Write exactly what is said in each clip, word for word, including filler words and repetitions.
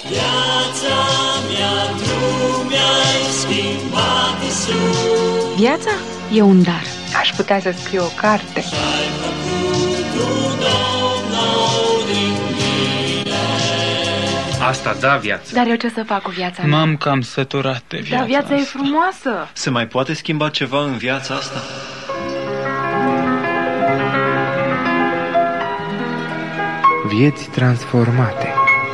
Viața mea, tu mi-ai schimbat, Iisus. Viața e un dar. Aș putea să scriu o carte. Și-ai făcut tu, Domn, nou din mine. Asta da viața. Dar eu ce să fac cu viața mea? M-am cam săturat de viața Dar viața asta. e frumoasă. Se mai poate schimba ceva în viața asta? Vieți transformate.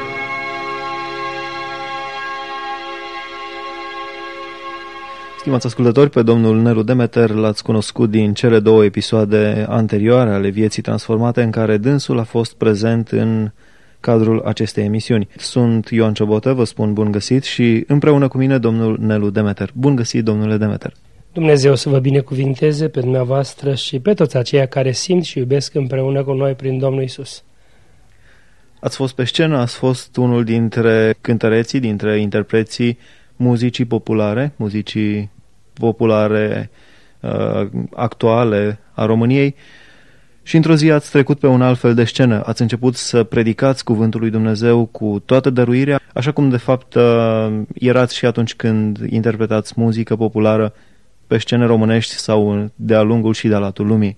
Stimați ascultători, pe domnul Nelu Demeter l-ați cunoscut din cele două episoade anterioare ale Vieții Transformate, în care dânsul a fost prezent în cadrul acestei emisiuni. Sunt Ioan Ciobotă, vă spun bun găsit și împreună cu mine domnul Nelu Demeter. Bun găsit, domnule Demeter! Dumnezeu să vă binecuvinteze pe dumneavoastră și pe toți aceia care simt și iubesc împreună cu noi prin Domnul Iisus. Ați fost pe scenă, ați fost unul dintre cântăreții, dintre interpreții muzicii populare, muzicii populare uh, actuale a României și într-o zi ați trecut pe un alt fel de scenă. Ați început să predicați cuvântul lui Dumnezeu cu toată dăruirea, așa cum de fapt uh, erați și atunci când interpretați muzică populară pe scene românești sau de-a lungul și de-a latul lumii.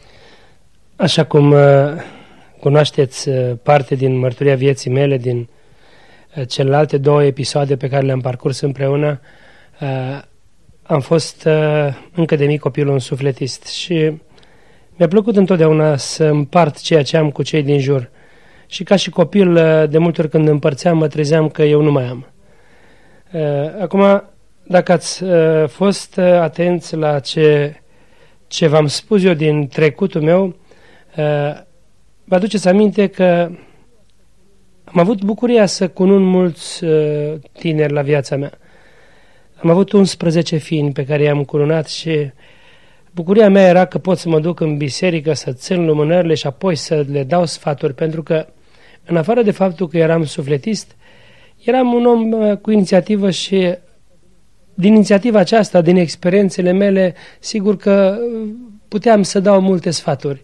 Așa cum uh, cunoașteți uh, parte din mărturia vieții mele, din uh, celelalte două episoade pe care le-am parcurs împreună, uh, am fost uh, încă de mic copil un sufletist și mi-a plăcut întotdeauna să împart ceea ce am cu cei din jur. Și ca și copil, uh, de multe ori când împărțeam, mă trezeam că eu nu mai am. Uh, acum, dacă ați uh, fost uh, atenți la ce, ce v-am spus eu din trecutul meu, uh, vă aduceți aminte că am avut bucuria să cunun mulți uh, tineri la viața mea. Am avut unsprezece fini pe care i-am cununat și bucuria mea era că pot să mă duc în biserică, să țin lumânările și apoi să le dau sfaturi, pentru că, în afară de faptul că eram sufletist, eram un om uh, cu inițiativă și din inițiativa aceasta, din experiențele mele, sigur că puteam să dau multe sfaturi.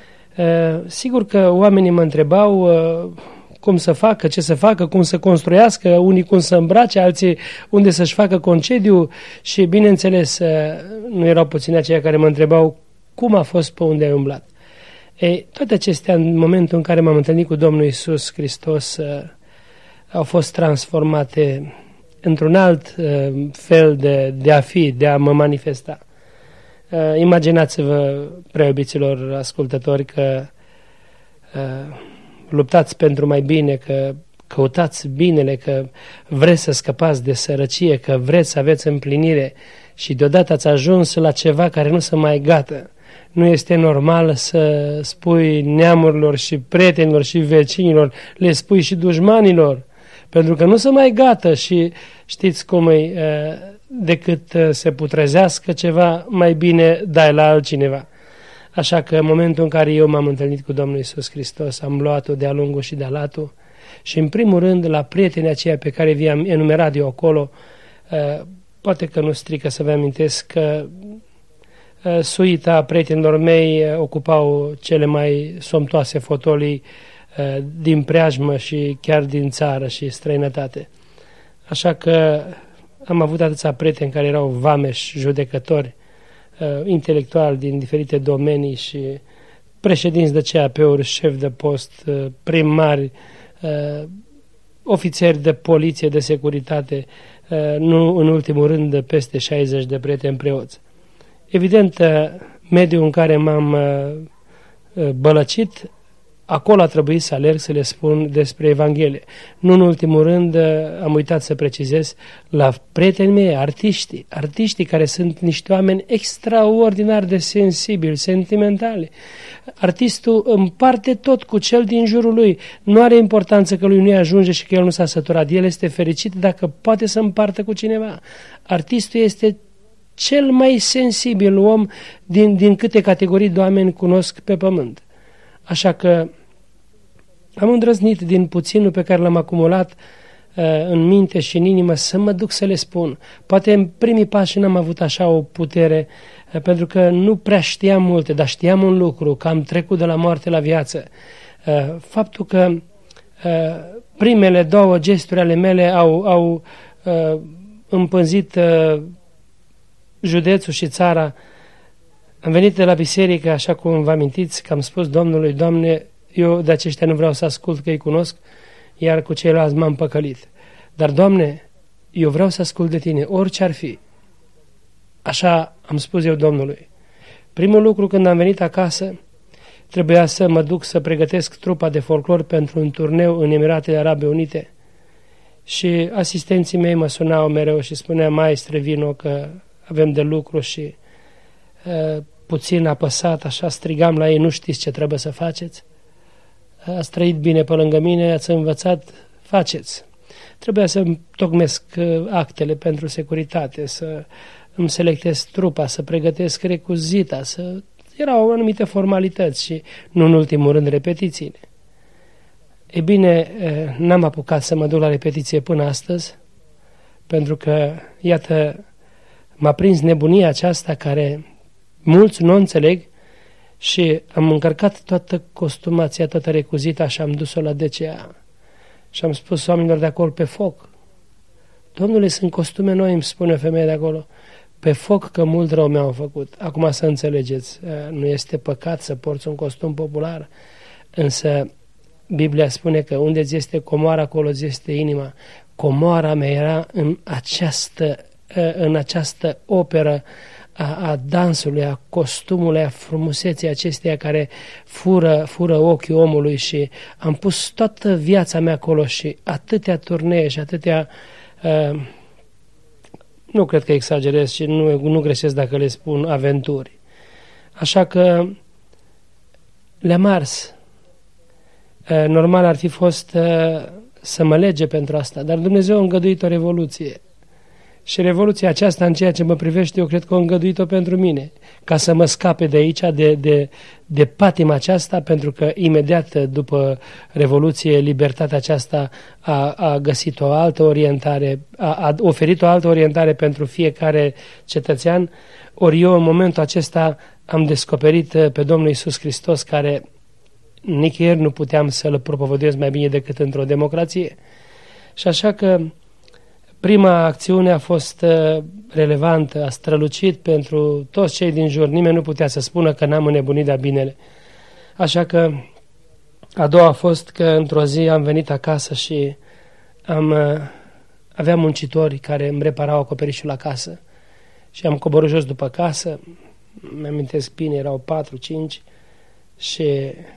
Sigur că oamenii mă întrebau cum să facă, ce să facă, cum să construiască, unii cum să îmbrace, alții unde să-și facă concediu și, bineînțeles, nu erau puțini aceia care mă întrebau cum a fost, pe unde ai umblat. Ei, toate acestea, în momentul în care m-am întâlnit cu Domnul Iisus Hristos, au fost transformate într-un alt uh, fel de, de a fi, de a mă manifesta. Uh, imaginați-vă, preiubiților ascultători, că uh, luptați pentru mai bine, că căutați binele, că vreți să scăpați de sărăcie, că vreți să aveți împlinire și deodată ați ajuns la ceva care nu se mai gata. Nu este normal să spui neamurilor și prietenilor și vecinilor, le spui și dușmanilor, pentru că nu se mai gata și știți cum e, decât se putrezească ceva, mai bine dai la altcineva. Așa că în momentul în care eu m-am întâlnit cu Domnul Iisus Hristos, am luat-o de-a lungul și de-a latul și în primul rând la prietenii aceia pe care vi-am enumerat eu acolo, poate că nu strică să vă amintesc că suita prietenilor mei ocupau cele mai somptoase fotolii din preajmă și chiar din țară și străinătate. Așa că am avut atâția prieteni care erau vameși, judecători, intelectuali din diferite domenii și președinți de C A P-uri, șefi de post, primari, ofițeri de poliție, de securitate, nu în ultimul rând de peste șaizeci de prieteni preoți. Evident, mediul în care m-am bălăcit, acolo a trebuit să alerg să le spun despre Evanghelie. Nu în ultimul rând, am uitat să precizez, la prietenii mei, artiștii, artiștii care sunt niște oameni extraordinar de sensibili, sentimentali. Artistul împarte tot cu cel din jurul lui. Nu are importanță că lui nu ajunge și că el nu s-a săturat. El este fericit dacă poate să împartă cu cineva. Artistul este cel mai sensibil om din, din câte categorii de oameni cunosc pe pământ. Așa că am îndrăznit din puținul pe care l-am acumulat uh, în minte și în inimă să mă duc să le spun. Poate în primii pași n-am avut așa o putere, uh, pentru că nu prea știam multe, dar știam un lucru, că am trecut de la moarte la viață. Uh, faptul că uh, primele două gesturi ale mele au, au uh, împânzit uh, județul și țara. Am venit de la biserică, așa cum vă amintiți, că am spus Domnului: Doamne, eu de aceștia nu vreau să ascult, că îi cunosc, iar cu ceilalți m-am păcălit. Dar, Doamne, eu vreau să ascult de Tine, orice ar fi. Așa am spus eu Domnului. Primul lucru, când am venit acasă, trebuia să mă duc să pregătesc trupa de folclor pentru un turneu în Emiratele Arabe Unite. Și asistenții mei mă sunau mereu și spunea: maestre, vino că avem de lucru. Și uh, puțin apăsat, așa strigam la ei: nu știți ce trebuie să faceți? Ați trăit bine pe lângă mine, ați învățat, faceți. Trebuia să-mi tocmesc actele pentru securitate, să îmi selectez trupa, să pregătesc recuzita, să... erau anumite formalități și, nu în ultimul rând, repetițiile. E bine, n-am apucat să mă duc la repetiție până astăzi, pentru că, iată, m-a prins nebunia aceasta care mulți nu o înțeleg, și am încărcat toată costumația, toată recuzita și am dus-o la D C A. Și am spus oamenilor de acolo: pe foc. Domnule, sunt costume noi, îmi spune o femeie de acolo. Pe foc, că mult rău mi-au făcut. Acum să înțelegeți, nu este păcat să porți un costum popular, însă Biblia spune că unde ți este comoara, acolo ți este inima. Comoara mea era în această, în această operă A, a dansului, a costumului, a frumuseții acesteia care fură, fură ochii omului, și am pus toată viața mea acolo și atâtea turnee și atâtea, uh, nu cred că exagerez și nu, nu greșesc dacă le spun, aventuri. Așa că le-am ars. Uh, normal ar fi fost uh, să mă lege pentru asta, dar Dumnezeu a îngăduit o revoluție. Și revoluția aceasta, în ceea ce mă privește, eu cred că a îngăduit-o pentru mine, ca să mă scape de aici, de, de, de patima aceasta, pentru că imediat după Revoluție, libertatea aceasta a, a găsit o altă orientare, a, a oferit o altă orientare pentru fiecare cetățean, ori eu în momentul acesta am descoperit pe Domnul Iisus Hristos, care nicăieri nu puteam să-L propovăduiesc mai bine decât într-o democrație. Și așa că prima acțiune a fost relevantă, a strălucit pentru toți cei din jur. Nimeni nu putea să spună că n-am înnebunit de binele. Așa că a doua a fost că într-o zi am venit acasă și am, aveam muncitori care îmi reparau acoperișul la casă. Și am coborât jos după casă, mi-amintesc bine, erau patru, cinci, și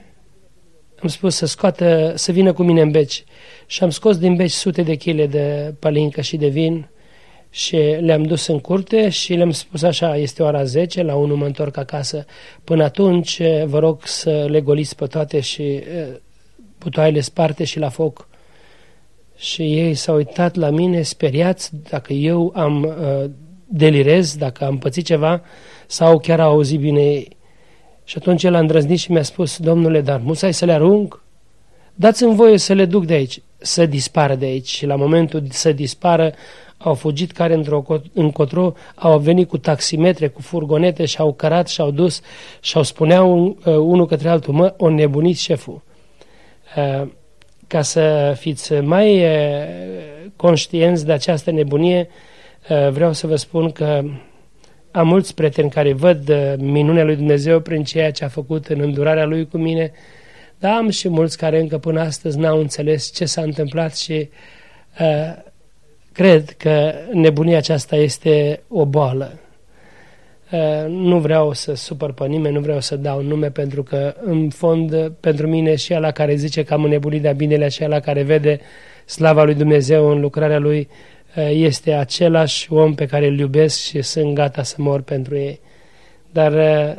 am spus să scoată, să vină cu mine în beci. Și am scos din beci sute de chile de pălincă și de vin și le-am dus în curte și le-am spus așa: este ora zece, la unu mă întorc acasă. Până atunci vă rog să le goliți pe toate și butoaiele sparte și la foc. Și ei s-au uitat la mine speriați dacă eu am uh, delirez, dacă am pățit ceva sau chiar au auzit bine ei. Și atunci el a îndrăznit și mi-a spus: Domnule, dar musai să le arunc? Dați-mi voie să le duc de aici, să dispară de aici. Și la momentul să dispară, au fugit care într-o încotro, au venit cu taximetre, cu furgonete și au cărat și au dus și au spuneau uh, unul către altul: mă, o nebunit șeful. Uh, ca să fiți mai uh, conștienți de această nebunie, uh, vreau să vă spun că am mulți prieteni care văd uh, minunea lui Dumnezeu prin ceea ce a făcut în îndurarea lui cu mine, dar am și mulți care încă până astăzi n-au înțeles ce s-a întâmplat și uh, cred că nebunia aceasta este o boală. Uh, nu vreau să supăr pe nimeni, nu vreau să dau nume, pentru că în fond pentru mine și ăla care zice că am înnebunit de-a binelea și ăla care vede slava lui Dumnezeu în lucrarea lui uh, este același om pe care îl iubesc și sunt gata să mor pentru ei. Dar uh,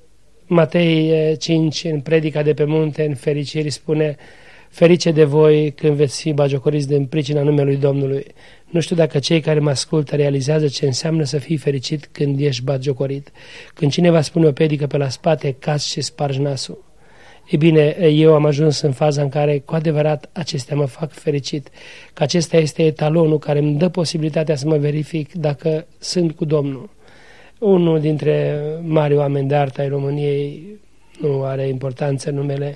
Matei cinci, în predica de pe munte, în fericiri, spune: ferice de voi când veți fi bagiocoriți din pricina numelui Domnului. Nu știu dacă cei care mă ascultă realizează ce înseamnă să fii fericit când ești bagiocorit. Când cineva spune o predică pe la spate, cazi și spargi nasul. E bine, eu am ajuns în faza în care cu adevărat acestea mă fac fericit, că acesta este etalonul care îmi dă posibilitatea să mă verific dacă sunt cu Domnul. Unul dintre mari oameni de artă ai României, nu are importanță numele,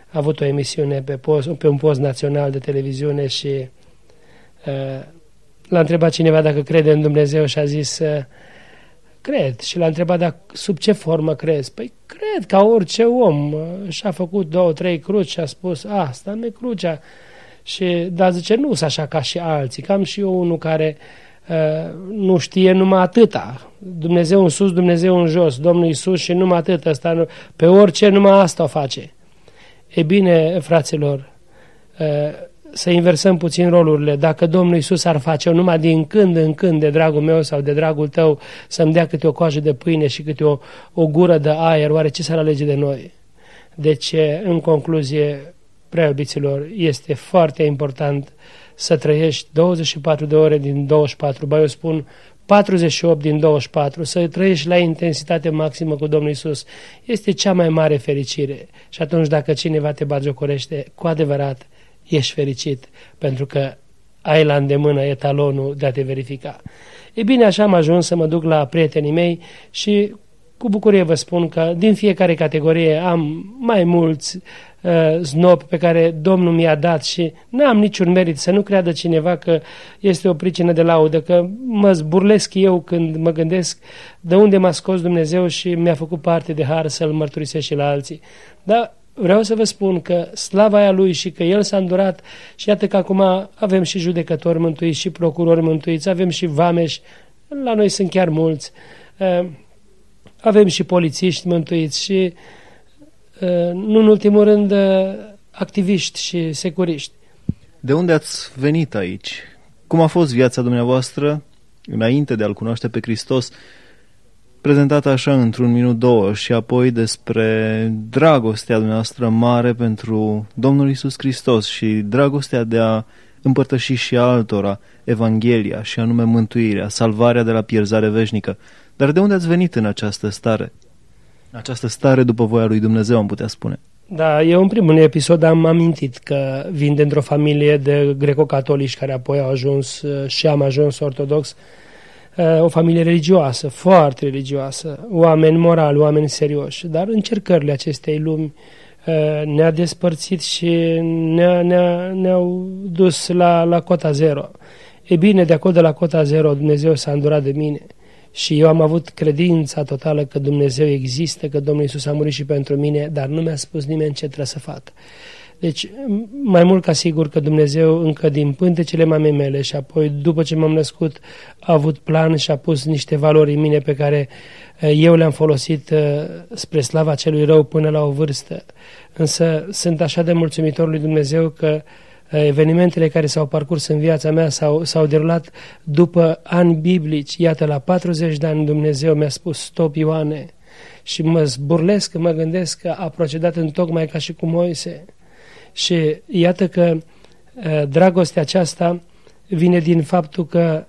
a avut o emisiune pe, post, pe un post național de televiziune și uh, l-a întrebat cineva dacă crede în Dumnezeu și a zis uh, cred. Și l-a întrebat dacă, sub ce formă crezi? Păi cred, ca orice om. Uh, și-a făcut două, trei cruci și a spus, asta nu e crucea. Și, dar zice, nu sunt așa ca și alții, cam și eu unul care uh, nu știe numai atâta. Dumnezeu în sus, Dumnezeu în jos, Domnul Iisus și numai atât, ăsta nu, pe orice numai asta o face. E bine, fraților, uh, să inversăm puțin rolurile. Dacă Domnul Iisus ar face-o numai din când în când, de dragul meu sau de dragul tău, să-mi dea câte o coajă de pâine și câte o, o gură de aer, oare ce s-ar alege de noi? Deci, în concluzie, prea iubiților, este foarte important să trăiești douăzeci și patru de ore din douăzeci și patru, ba eu spun patruzeci și opt din douăzeci și patru, să trăiești la intensitate maximă cu Domnul Iisus. Este cea mai mare fericire. Și atunci dacă cineva te batjocorește, cu adevărat ești fericit, pentru că ai la îndemână etalonul de a te verifica. E bine, așa am ajuns să mă duc la prietenii mei și cu bucurie vă spun că din fiecare categorie am mai mulți uh, snobi pe care Domnul mi-a dat și n-am niciun merit, să nu creadă cineva că este o pricină de laudă, că mă zburlesc eu când mă gândesc de unde m-a scos Dumnezeu și mi-a făcut parte de har să-L mărturisesc și la alții. Dar vreau să vă spun că slava aia Lui și că El s-a îndurat și iată că acum avem și judecători mântuiți și procurori mântuiți, avem și vameși, la noi sunt chiar mulți, uh, avem și polițiști mântuiți și, nu în ultimul rând, activiști și securiști. De unde ați venit aici? Cum a fost viața dumneavoastră înainte de a-L cunoaște pe Hristos, prezentată așa într-un minut, două, și apoi despre dragostea dumneavoastră mare pentru Domnul Iisus Hristos și dragostea de a împărtăși și altora Evanghelia și anume mântuirea, salvarea de la pierzare veșnică. Dar de unde ați venit în această stare? Această stare după voia lui Dumnezeu, am putea spune. Da, eu în primul episod am amintit că vin dintr-o familie de greco-catolici care apoi au ajuns și am ajuns ortodox, o familie religioasă, foarte religioasă, oameni morali, oameni serioși, dar încercările acestei lumi ne-a despărțit și ne-a, ne-a, ne-au dus la, la cota zero. E bine, de acolo de la cota zero Dumnezeu s-a îndurat de mine. Și eu am avut credința totală că Dumnezeu există, că Domnul Iisus a murit și pentru mine, dar nu mi-a spus nimeni ce trebuie să fac. Deci, mai mult ca sigur că Dumnezeu încă din pântecele mamei mele și apoi după ce m-am născut a avut plan și a pus niște valori în mine pe care eu le-am folosit spre slava celui rău până la o vârstă. Însă sunt așa de mulțumitor lui Dumnezeu că evenimentele care s-au parcurs în viața mea s-au, s-au derulat după ani biblici. Iată, la patruzeci de ani Dumnezeu mi-a spus stop, Ioane, și mă zburlesc că mă gândesc că a procedat întocmai ca și cu Moise. Și iată că dragostea aceasta vine din faptul că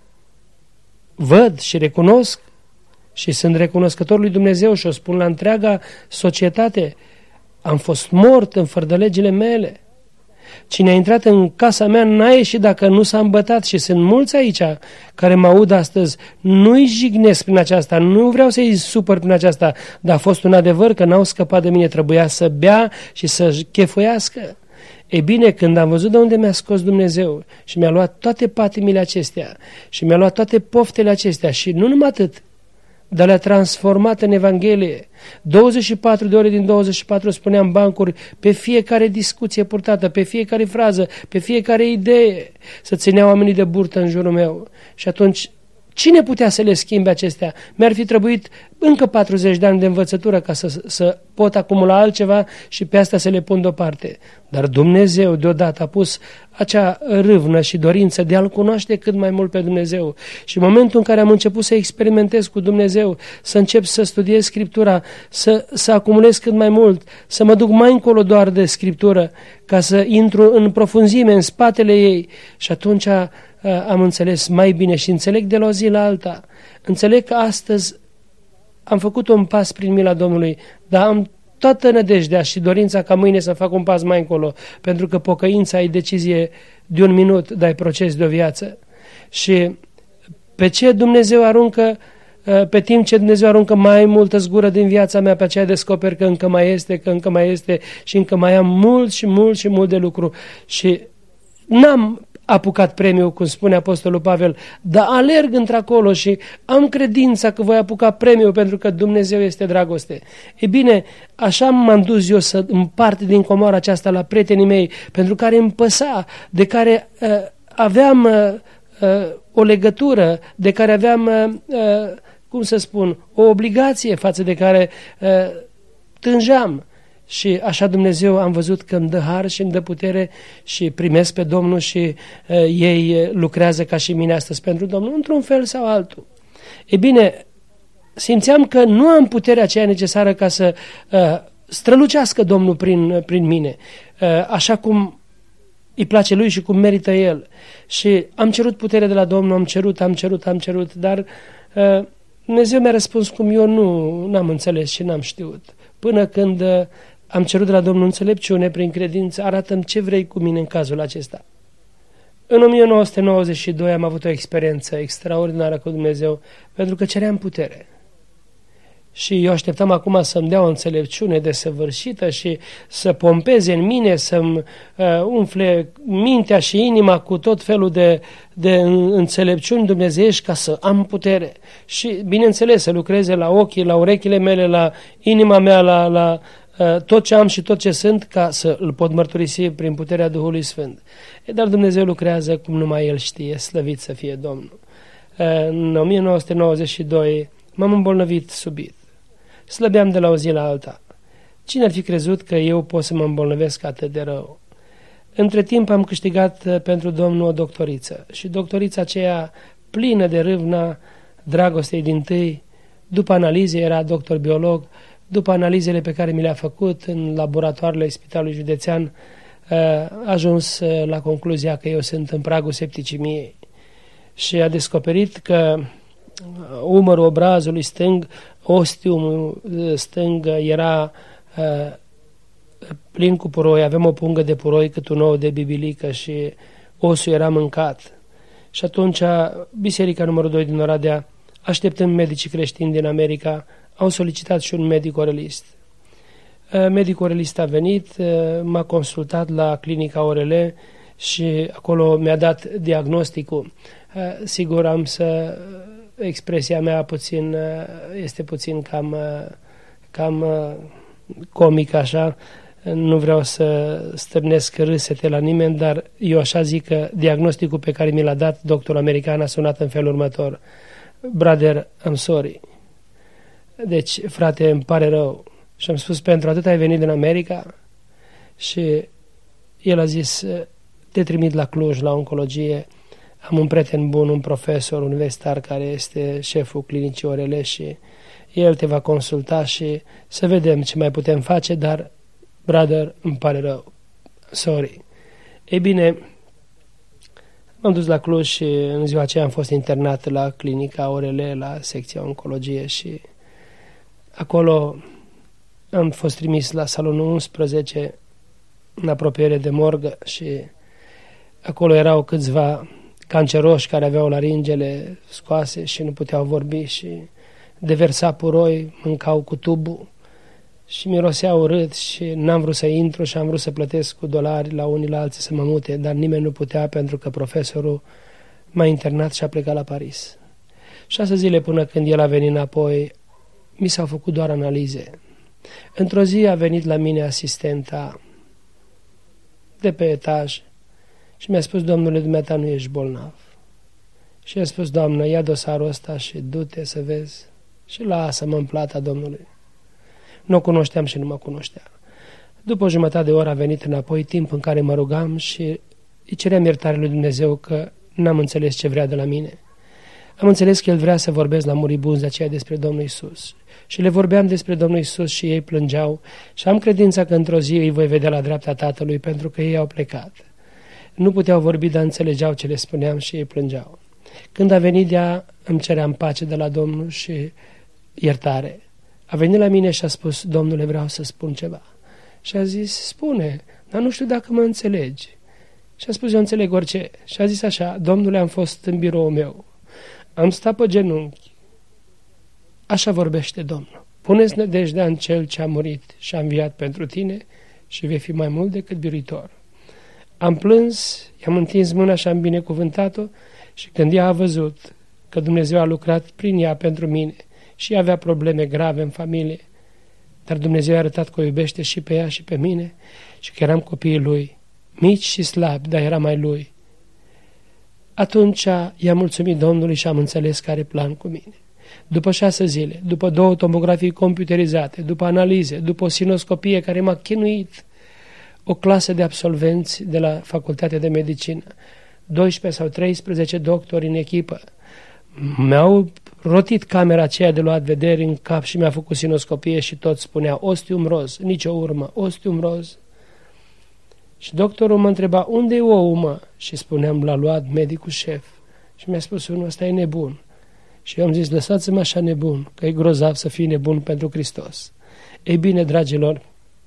văd și recunosc și sunt recunoscător lui Dumnezeu și o spun la întreaga societate, am fost mort în fărdălegile mele. Cine a intrat în casa mea n-a ieșit dacă nu s-a îmbătat și sunt mulți aici care mă aud astăzi. Nu-i jignesc prin aceasta, nu vreau să-i supăr prin aceasta, dar a fost un adevăr că n-au scăpat de mine, trebuia să bea și să chefuiască. E bine, când am văzut de unde mi-a scos Dumnezeu și mi-a luat toate patimile acestea și mi-a luat toate poftele acestea și nu numai atât, dar le-a transformat în Evanghelie. douăzeci și patru de ore din douăzeci și patru spuneam bancuri pe fiecare discuție purtată, pe fiecare frază, pe fiecare idee, să ținea oamenii de burtă în jurul meu. Și atunci, cine putea să le schimbe acestea? Mi-ar fi trebuit încă patruzeci de ani de învățătură ca să, să pot acumula altceva și pe asta să le pun deoparte. Dar Dumnezeu deodată a pus acea râvnă și dorință de a-L cunoaște cât mai mult pe Dumnezeu. Și în momentul în care am început să experimentez cu Dumnezeu, să încep să studiez Scriptura, să, să acumulez cât mai mult, să mă duc mai încolo doar de Scriptură, ca să intru în profunzime, în spatele ei. Și atunci am înțeles mai bine și înțeleg de la o zi la alta. Înțeleg că astăzi am făcut un pas prin mila Domnului, dar am toată nădejdea și dorința ca mâine să fac un pas mai încolo, pentru că pocăința e decizie de un minut, dar e proces de o viață. Și pe ce Dumnezeu aruncă pe timp ce Dumnezeu aruncă mai multă zgură din viața mea, pe aceea descoper că încă mai este, că încă mai este și încă mai am mult și mult și mult de lucru. Și n-am apucat premiul, cum spune Apostolul Pavel, dar alerg într-acolo și am credința că voi apuca premiul pentru că Dumnezeu este dragoste. E bine, așa m-am dus eu să împart din comoara aceasta la prietenii mei, pentru care îmi păsa, de care uh, aveam uh, uh, o legătură, de care aveam, uh, uh, cum să spun, o obligație față de care uh, tângeam. Și așa Dumnezeu am văzut că îmi dă har și îmi dă putere și primesc pe Domnul și uh, ei lucrează ca și mine astăzi pentru Domnul, într-un fel sau altul. E bine, simțeam că nu am puterea aceea necesară ca să uh, strălucească Domnul prin, prin mine, uh, așa cum îi place Lui și cum merită El. Și am cerut putere de la Domnul, am cerut, am cerut, am cerut, dar uh, Dumnezeu mi-a răspuns cum eu nu n-am înțeles și n-am știut. Până când uh, am cerut de la Domnul înțelepciune prin credință, arată-mi ce vrei cu mine în cazul acesta. În o mie nouă sute nouăzeci și doi am avut o experiență extraordinară cu Dumnezeu, pentru că ceream putere. Și eu așteptam acum să-mi dea o înțelepciune desăvârșită și să pompeze în mine, să-mi uh, umfle mintea și inima cu tot felul de, de înțelepciuni dumnezeiești ca să am putere. Și, bineînțeles, să lucreze la ochii, la urechile mele, la inima mea, la, la uh, tot ce am și tot ce sunt, ca să îl pot mărturisi prin puterea Duhului Sfânt. E, dar Dumnezeu lucrează cum numai El știe, slăvit să fie Domnul. Uh, în o mie nouă sute nouăzeci și doi m-am îmbolnăvit subit. Slăbeam de la o zi la alta. Cine ar fi crezut că eu pot să mă îmbolnăvesc atât de rău? Între timp am câștigat pentru Domnul o doctoriță și doctorița aceea plină de râvna dragostei dintâi, după analize, era doctor biolog, după analizele pe care mi le-a făcut în laboratoarele Spitalului Județean, a ajuns la concluzia că eu sunt în pragul septicemiei și a descoperit că umărul obrazului stâng, ostiumul stâng era uh, plin cu puroi, aveam o pungă de puroi cât un ou de bibilică și osul era mâncat. Și atunci biserica numărul doi din Oradea, așteptând medicii creștini din America, au solicitat și un medic orelist. Uh, medicul orelist a venit, uh, m-a consultat la clinica O R L și acolo mi-a dat diagnosticul. Uh, sigur am să... expresia mea puțin, este puțin cam, cam comic așa, nu vreau să stârnesc râsete la nimeni, dar eu așa zic că diagnosticul pe care mi l-a dat doctorul american a sunat în felul următor: brother, I'm sorry. Deci, frate, îmi pare rău. Și am spus, pentru atât ai venit din America? Și el a zis, te trimit la Cluj, la oncologie. Am un prieten bun, un profesor universitar care este șeful clinicii O R L și el te va consulta și să vedem ce mai putem face, dar, brother, îmi pare rău. Sorry. Ei bine, m-am dus la Cluj și în ziua aceea am fost internat la clinica O R L, la secția oncologie și acolo am fost trimis la salonul unsprezece în apropiere de morgă și acolo erau câțiva canceroși care aveau laringele scoase și nu puteau vorbi și deversa puroi, mâncau cu tubul și mirosea urât și n-am vrut să intru și am vrut să plătesc cu dolari la unii la alții să mă mute, dar nimeni nu putea pentru că profesorul m-a internat și a plecat la Paris. Șase zile până când el a venit înapoi, mi s-au făcut doar analize. Într-o zi a venit la mine asistenta de pe etaj și mi-a spus, domnule, dumneata nu ești bolnav. Și i-a spus, doamnă, ia dosarul ăsta și du-te să vezi. Și lasă-mă în plata Domnului. Nu o cunoșteam și nu mă cunoștea. După o jumătate de oră a venit înapoi, timp în care mă rugam și îi ceream iertare lui Dumnezeu că n-am înțeles ce vrea de la mine. Am înțeles că El vrea să vorbesc la muribunzi de aceea despre Domnul Iisus. Și le vorbeam despre Domnul Iisus și ei plângeau și am credința că într-o zi îi voi vedea la dreapta Tatălui pentru că ei au plecat. Nu puteau vorbi, dar înțelegeau ce le spuneam și ei plângeau. Când a venit ea, îmi ceream pace de la Domnul și iertare. A venit la mine și a spus, Domnule, vreau să spun ceva. Și a zis, spune, dar nu știu dacă mă înțelegi. Și a spus, eu înțeleg orice. Și a zis așa, Domnule, am fost în biroul meu. Am stat pe genunchi Așa vorbește Domnul. Puneți nădejdea în Cel ce a murit și a înviat pentru tine și vei fi mai mult decât biruitor. Am plâns, i-am întins mâna și am binecuvântat-o și când ea a văzut că Dumnezeu a lucrat prin ea pentru mine și ea avea probleme grave în familie, dar Dumnezeu a arătat că o iubește și pe ea și pe mine și că eram copiii Lui, mici și slabi, dar era mai Lui. Atunci i-am mulțumit Domnului și am înțeles că are plan cu mine. După șase zile, după două tomografii computerizate, după analize, după o sinoscopie care m-a chinuit, o clasă de absolvenți de la Facultatea de Medicină, doisprezece sau treisprezece doctori în echipă, mi-au rotit camera aceea de luat vederi în cap și mi-a făcut sinoscopie și tot spunea ostium roz, nicio urmă, ostium roz. Și doctorul mă întreba, unde e ou, mă? Și spuneam, l-a luat medicul șef. Și mi-a spus, unul ăsta e nebun. Și eu am zis, lăsați-mă așa nebun, că e grozav să fii nebun pentru Hristos. Ei bine, dragilor,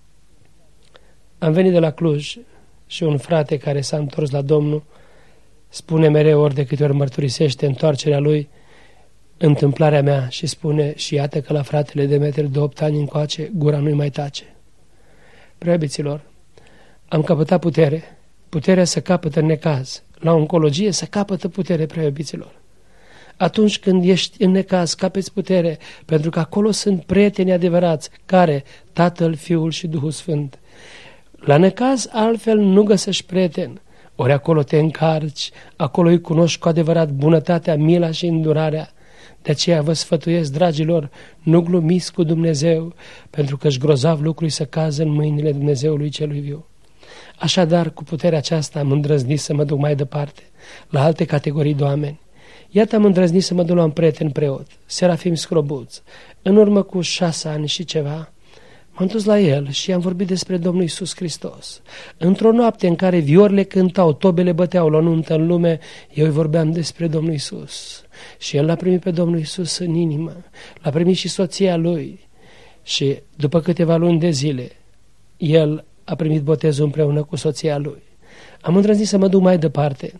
am venit de la Cluj și un frate care s-a întors la Domnul spune mereu, ori de câte ori mărturisește întoarcerea lui, întâmplarea mea și spune, și iată că la fratele Demetri de opt ani încoace, gura nu-i mai tace. Preobiților, am căpătat putere, puterea să capătă în necaz, la oncologie să capătă putere, preobiților. Atunci când ești în necaz, capeți putere, pentru că acolo sunt prieteni adevărați, care, Tatăl, Fiul și Duhul Sfânt. La necaz altfel nu găsești prieten, ori acolo te încarci, acolo îi cunoști cu adevărat bunătatea, mila și îndurarea. De aceea vă sfătuiesc, dragilor, nu glumiți cu Dumnezeu, pentru că-și grozav lucruri să cază în mâinile Dumnezeului celui viu. Așadar, cu puterea aceasta am îndrăznit să mă duc mai departe, la alte categorii de oameni. Iată am îndrăznit să mă duc la un prieten preot, Serafim Scrobuț. În urmă cu șase ani și ceva, m-am dus la el și am vorbit despre Domnul Iisus Hristos. Într-o noapte în care viorile cântau, tobele băteau la nuntă în lume, eu îi vorbeam despre Domnul Iisus. Și el l-a primit pe Domnul Iisus în inimă, l-a primit și soția lui. Și după câteva luni de zile, el a primit botezul împreună cu soția lui. Am îndrăznit să mă duc mai departe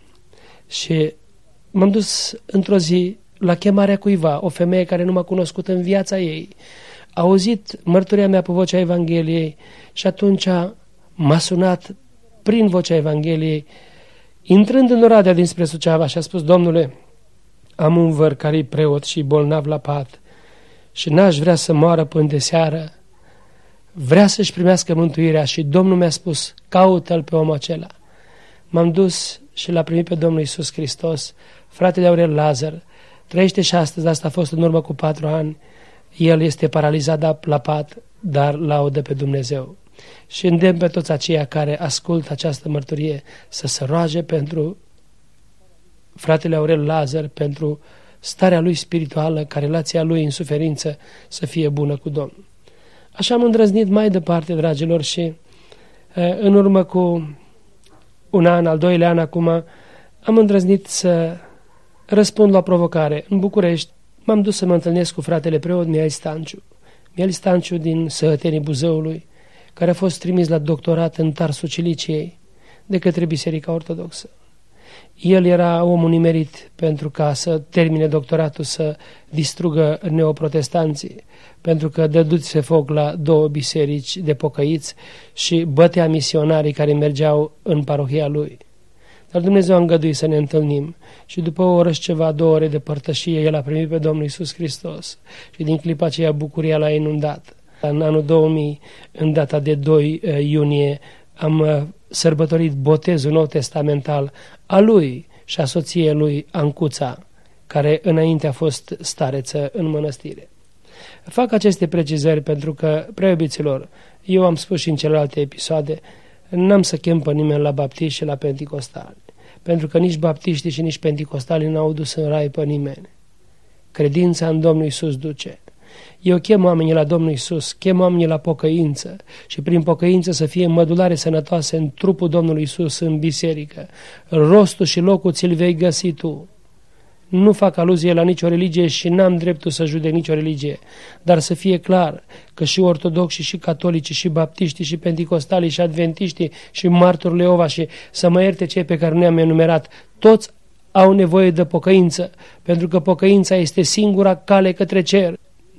și m-am dus într-o zi la chemarea cuiva, o femeie care nu m-a cunoscut în viața ei. A auzit mărturia mea pe vocea Evangheliei și atunci m-a sunat prin vocea Evangheliei, intrând în Oradea dinspre Suceava și a spus, Domnule, am un văr care-i preot și bolnav la pat și n-aș vrea să moară până de seară, vrea să-și primească mântuirea și Domnul mi-a spus, caută-l pe omul acela. M-am dus și l-a primit pe Domnul Iisus Hristos, fratele Aurel Lazar, trăiește și astăzi, asta a fost în urmă cu patru ani, el este paralizat la pat, dar laudă pe Dumnezeu. Și îndemn pe toți aceia care ascultă această mărturie să se roage pentru fratele Aurel Lazar, pentru starea lui spirituală, ca relația lui în suferință să fie bună cu Domnul. Așa am îndrăznit mai departe, dragilor, și în urmă cu un an, al doilea an acum, am îndrăznit să răspund la o provocare. În București m-am dus să mă întâlnesc cu fratele preot Mihail Stanciu. Mihail Stanciu din Săhătenii Buzăului, care a fost trimis la doctorat în Tarsul Ciliciei de către Biserica Ortodoxă. El era omul nimerit pentru ca să termine doctoratul, să distrugă neoprotestanții, pentru că dăduse foc la două biserici de pocăiți și bătea misionarii care mergeau în parohia lui. Dar Dumnezeu a îngăduit să ne întâlnim și după o oră și ceva, două ore de părtășie, el a primit pe Domnul Iisus Hristos și din clipa aceea bucuria l-a inundat. În anul două mii, în data de doi iunie, am sărbătorit botezul nou testamental a lui și a soției lui Ancuța, care înainte a fost stareță în mănăstire. Fac aceste precizări pentru că, preiubiților, eu am spus și în celelalte episoade, n-am să chem pe nimeni la baptiști și la penticostali, pentru că nici baptiștii și nici penticostalii n-au dus în rai pe nimeni. Credința în Domnul Iisus duce. Eu chem oamenii la Domnul Iisus, chem oamenii la pocăință și prin pocăință să fie mădulare sănătoase în trupul Domnului Iisus, în biserică. Rostul și locul ți-l vei găsi tu. Nu fac aluzie la nicio religie și n-am dreptul să judec nicio religie, dar să fie clar că și ortodoxii, și catolicii, și baptiștii, și penticostalii, și adventiștii, și martorii Jehova, și să mă ierte cei pe care ne-am enumerat, toți au nevoie de pocăință, pentru că pocăința este singura cale către cer.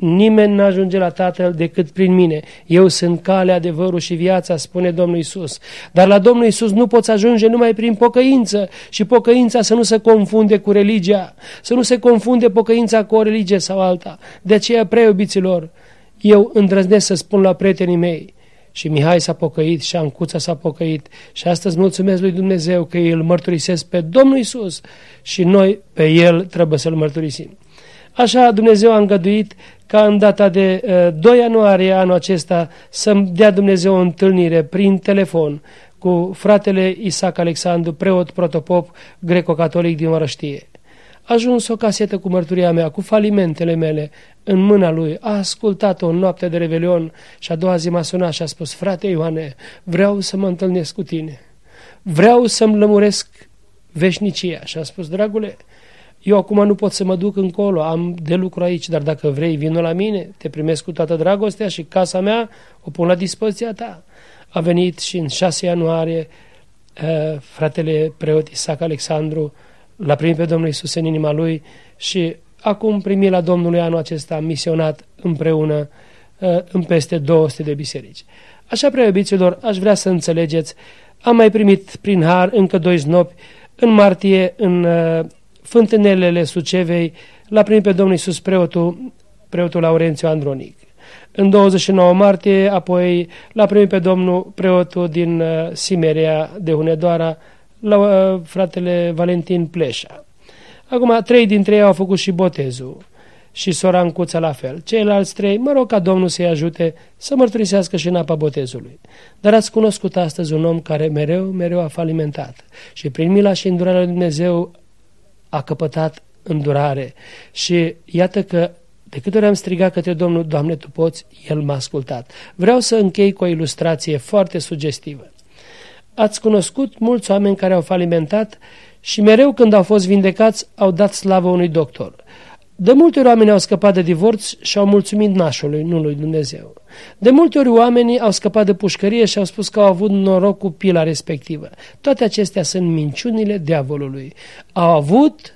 nimeni n-ajunge la Tatăl decât prin mine. Eu sunt calea, adevărul și viața, spune Domnul Iisus. Dar la Domnul Iisus nu poți ajunge numai prin pocăință și pocăința să nu se confunde cu religia, să nu se confunde pocăința cu o religie sau alta. De aceea, preiubiților, eu îndrăznesc să spun la prietenii mei, și Mihai s-a pocăit, și Ancuța s-a pocăit, și astăzi mulțumesc lui Dumnezeu că îl mărturisesc pe Domnul Iisus și noi pe El trebuie să-L mărturisim. Așa Dumnezeu a îngăduit ca în data de uh, doi ianuarie anul acesta să-mi dea Dumnezeu o întâlnire prin telefon cu fratele Isaac Alexandru, preot protopop greco-catolic din Orăștie. A ajuns o casetă cu mărturia mea, cu falimentele mele, în mâna lui. A ascultat-o în noapte de Revelion și a doua zi m-a sunat și a spus: frate Ioane, vreau să mă întâlnesc cu tine. Vreau să-mi lămuresc veșnicia. Și am spus: dragule, eu acum nu pot să mă duc încolo, am de lucru aici, dar dacă vrei, vină la mine, te primesc cu toată dragostea și casa mea o pun la dispoziția ta. A venit și în șase ianuarie uh, fratele preot Isaac Alexandru l-a primit pe Domnul Iisus în inima lui și acum primit la Domnului anul acesta am misionat împreună uh, în peste două sute de biserici. Așa, prea iubiților, aș vrea să înțelegeți, am mai primit prin har încă doi znopi în martie în uh, fântânelele Sucevei, l-a primit pe Domnul Iisus preotul, preotul Laurențiu Andronic. În douăzeci și nouă martie, apoi l-a primit pe Domnul preotul din uh, Simeria de Hunedoara, la uh, fratele Valentin Pleșa. Acum, trei dintre ei au făcut și botezul și sora Ancuța la fel. Ceilalți trei, mă rog ca Domnul să-i ajute să mărturisească și în apa botezului. Dar ați cunoscut astăzi un om care mereu, mereu a falimentat și prin mila și îndurarea lui Dumnezeu a căpătat îndurare. Și iată că de câte ori am strigat către Domnul: Doamne, Tu poți, El m-a ascultat. Vreau să închei cu o ilustrație foarte sugestivă. Ați cunoscut mulți oameni care au falimentat și mereu când au fost vindecați au dat slavă unui doctor. De multe ori oamenii au scăpat de divorț și au mulțumit nașului, nu lui Dumnezeu. De multe ori oamenii au scăpat de pușcărie și au spus că au avut noroc cu pila respectivă. Toate acestea sunt minciunile diavolului. Au avut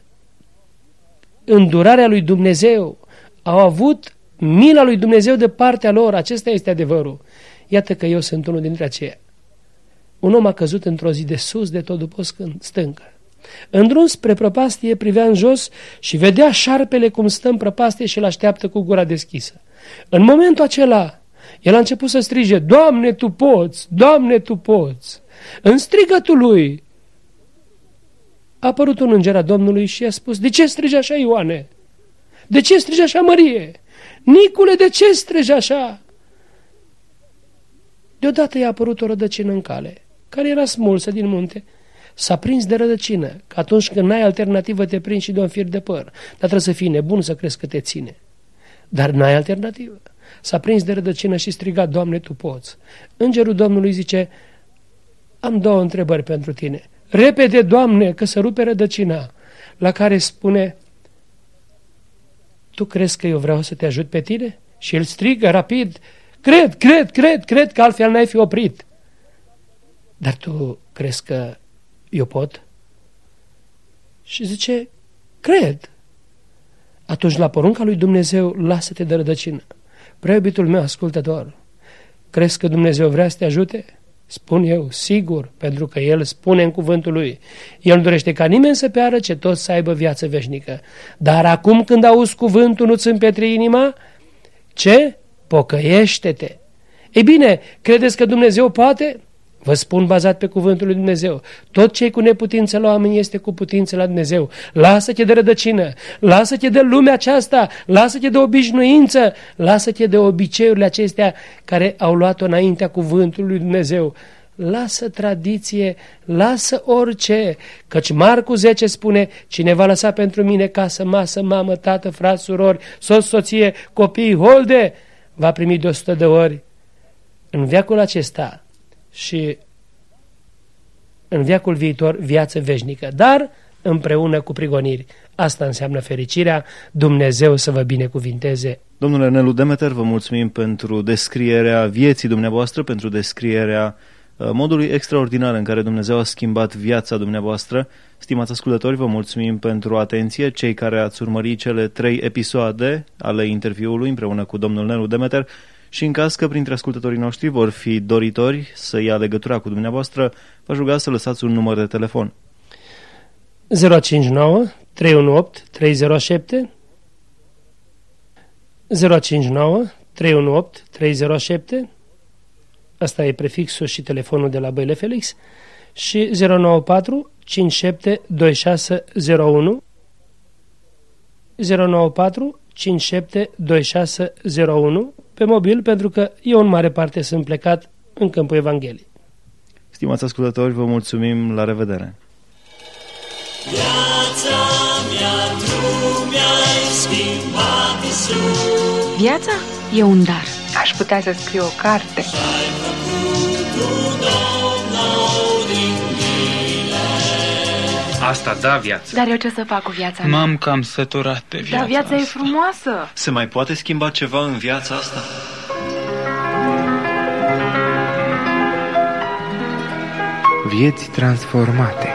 îndurarea lui Dumnezeu, au avut mila lui Dumnezeu de partea lor, acesta este adevărul. Iată că eu sunt unul dintre aceia. Un om a căzut într-o zi de sus de tot după o stâncă. În drum spre prăpastie privea în jos și vedea șarpele cum stă în prăpastie și îl așteaptă cu gura deschisă. În momentul acela, el a început să strige: Doamne, Tu poți! Doamne, Tu poți! În strigătul lui a apărut un înger a Domnului și i-a spus: de ce strigi așa, Ioane? De ce strigi așa, Mărie? Nicule, de ce strigi așa? Deodată i-a apărut o rădăcină în cale, care era smulsă din munte. S-a prins de rădăcină, că atunci când n-ai alternativă te prinzi și de un fir de păr. Dar trebuie să fii nebun să crezi că te ține. Dar n-ai alternativă. S-a prins de rădăcină și striga: Doamne, Tu poți! Îngerul Domnului zice: am două întrebări pentru tine. Repede, Doamne, că se rupe rădăcina. La care spune: tu crezi că eu vreau să te ajut pe tine? Și el strigă rapid: Cred, cred, cred, cred că altfel n-ai fi oprit. Dar tu crezi că eu pot? Și zice: cred. Atunci, la porunca lui Dumnezeu, lasă-te de rădăcină. Prea iubitul meu ascultător, crezi că Dumnezeu vrea să te ajute? Spun eu, sigur, pentru că El spune în cuvântul Lui. El nu dorește ca nimeni să piară, ci toți să aibă viață veșnică. Dar acum când auzi cuvântul, nu-ți împetri inima? Ce? Pocăiește-te! Ei bine, credeți că Dumnezeu poate? Vă spun bazat pe cuvântul lui Dumnezeu. Tot ce e cu neputință la oameni este cu putință la Dumnezeu. Lasă-te de rădăcină, lasă-te de lumea aceasta, lasă-te de obișnuință, lasă-te de obiceiurile acestea care au luat-o înaintea cuvântului lui Dumnezeu. Lasă tradiție, lasă orice, căci Marcu zece spune: cine va lăsa pentru mine casă, masă, mamă, tată, frați, surori, soț, soție, copii, holde, va primi de o sută de ori în veacul acesta și în veacul viitor viață veșnică, dar împreună cu prigoniri. Asta înseamnă fericirea. Dumnezeu să vă binecuvinteze. Domnule Nelu Demeter, vă mulțumim pentru descrierea vieții dumneavoastră, pentru descrierea modului extraordinar în care Dumnezeu a schimbat viața dumneavoastră. Stimați ascultători, vă mulțumim pentru atenție, cei care ați urmărit cele trei episoade ale interviului împreună cu domnul Nelu Demeter, și în caz că printre ascultătorii noștri vor fi doritori să ia legătura cu dumneavoastră, v-aș ruga să lăsați un număr de telefon. zero cinci nouă trei unu opt trei zero șapte zero cinci nouă trei unu opt trei zero șapte. Asta e prefixul și telefonul de la Băile Felix. Și zero nouă patru cinci șapte doi șase zero unu zero nouă patru cinci șapte doi șase zero unu pe mobil, pentru că eu în mare parte sunt plecat în câmpul Evangheliei. Stimați ascultători, vă mulțumim, la revedere! Viața mea, tu mi-ai schimbat, Iisus. Viața e un dar. Aș putea să scriu o carte. Ai făcut tu, Domn, laud-i mile. Asta da viață. Dar eu ce să fac cu viața mea? M-am cam săturat de viața Dar viața asta. e frumoasă. Se mai poate schimba ceva în viața asta? Vieți transformate.